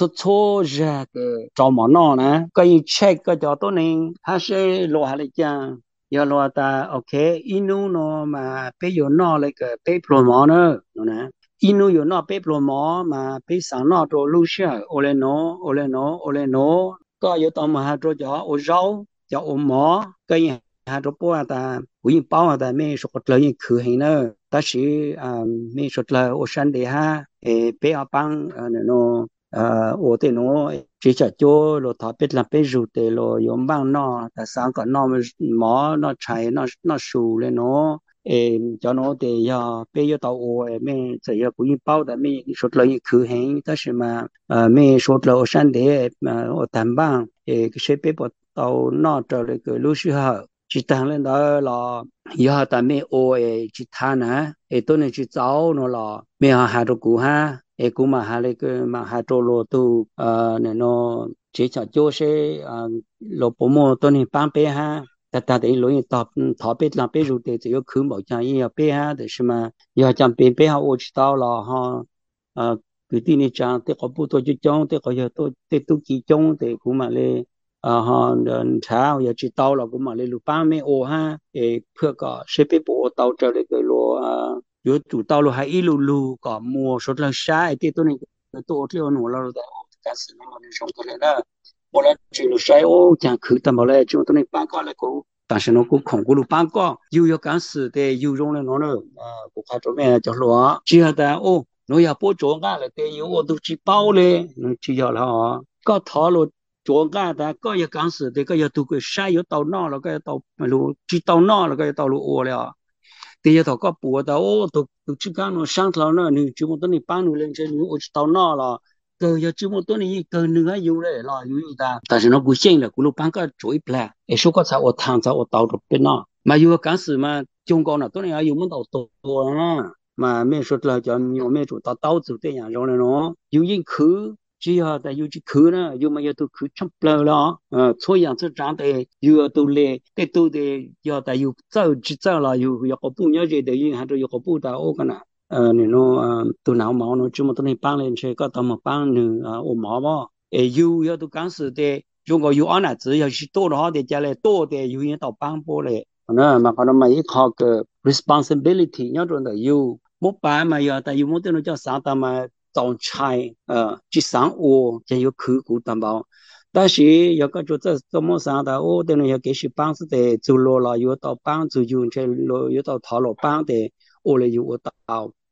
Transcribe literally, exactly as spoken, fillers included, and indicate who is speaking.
Speaker 1: 错错热个找毛闹呢，个一 check 个叫多呢，还是落下来讲，要落到 OK，一路呢嘛，被有闹那个被 promo 呢，呢，一路有闹被 promo 嘛，被上闹着路线，我来弄，我来弄，我来弄，个有到嘛还着叫我绕，叫我毛，个人还着不啊的，我一包啊的，没说个了一口很呢，但是啊，没说了我山的哈，诶，被阿帮呃那种。ờ ô thế nó chỉ cho cho lo thọ biết là biết rượu thế lo yếm bang nó tại sao có nó mỏ nó chạy nó nó sù lên nó em cho nó để giờ bây giờ tàu ô mình sẽ giờ cũng bao đã mình số lợi khử hành但是嘛呃mình số lợi sản để mà ở tam bang cái sẽ bị bắt tàu nó trở lại cái lúc xưa chỉ tăng lên đó là giờ tại mình ô chỉ thà nè tôi này chỉ cháu nó là mình hai đứa cũ ha e kuma hale ke ma hatolo tu ne no che cha cho se lo pomo to ni pang pe ha ta ta de lo yin top top pe la pe ru de只有khứ mo cha yin ya pe ha de shi ma ya cham pe pe ha o chi tao la ha cứ tin ni cha te ko pu to chi chong te ko ya to te tu ki chong te kuma le ha cha ya chi tao la kuma le lu pa me o ha e phước ka se pe po tao tra de ke lo yo chủ tàu lo hai ilu lu có mua số lần sai thì tôi này tôi theo nó là rồi cái sự nó là trong cái này một lần chỉ lo sai ô chẳng cứ tầm bảo là chúng tôi này bán có lại cũng 但是呢，我看过了半个，又要干事的，又用了我了，啊，我看这边叫罗，只要的哦，我要不做案了的，有我都去报嘞，嗯，只要了啊，搞套路做案的，搞要干事的，搞要都个晒要到哪了，搞要到路，知道哪了，搞要到路我了。第一套个补的哦，都都只干了上头呢，你这么多年半年了，这你我知道那了，个要这么多年个你还有嘞啦，有的，但是那不行了，咕噜半个做一不来，哎，说个才我躺着我到着边那，嘛有个干事嘛，中国呢，多年还有没到多多呢，嘛没说了叫你我没做到到处这样让人喏，有人去。只要在有去去呢，有么要都去吃不了了，呃，错样子长得又要都来，得都得要在有走去走了，有要个不了解的人，还是有个不到我个呢，呃，你说呃，都拿毛呢，这么多人帮人去，个他们帮呢啊，我毛嘛，诶，有要都干事的，如果有安那只要是多的好的家来多的，有人到帮过来，那嘛可能嘛一靠个 responsibility，要种的有，没办嘛要，但有没得那叫啥的嘛。早菜呃，去上午才有去过担保，但是要个做这怎么上的，我等于要给些帮子的走路了，又到帮子用这路又到讨了帮的，我来又我到。